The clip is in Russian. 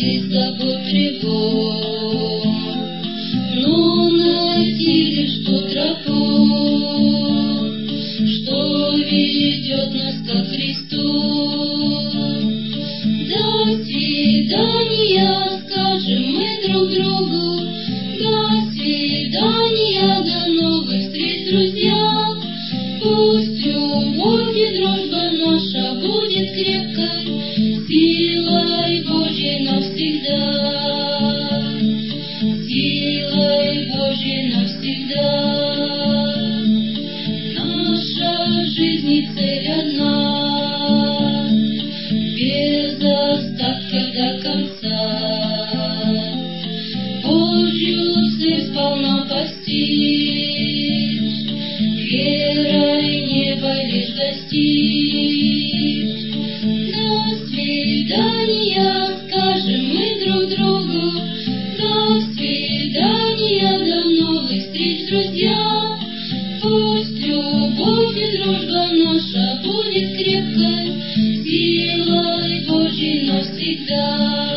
без забот тревог, но найти лишь ту тропу, что ведет нас ко Христу. До свидания, скажем мы друг другу, до свидания, до новых встреч, друзья. Пусть любовь и дружба наша будет крепкой, силой Божьей навсегда, силой Божьей навсегда. Наша жизнь и цель одна, без остатка до конца, Божью цель сполна постичь, верой неба лишь достичь. До свидания, скажем мы друг другу, до свидания, до новых встреч, друзья. Пусть любовь и дружба наша будет крепкой, силой Божьей навсегда.